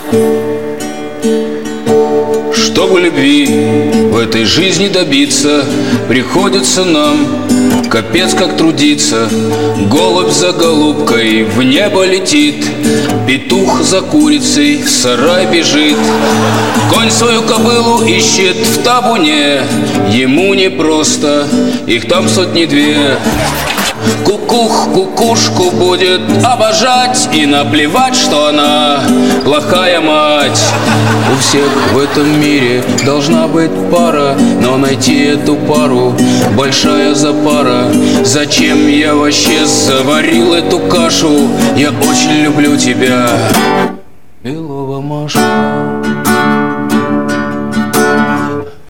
Чтобы любви в этой жизни добиться, приходится нам капец как трудиться. Голубь за голубкой в небо летит, петух за курицей в сарай бежит. Конь свою кобылу ищет в табуне, ему непросто, их там сотни-две. Кукух кукушку будет обожать и наплевать, что она плохая мать. У всех в этом мире должна быть пара, но найти эту пару большая запара. Зачем я вообще заварил эту кашу? Я очень люблю тебя, белого Машу.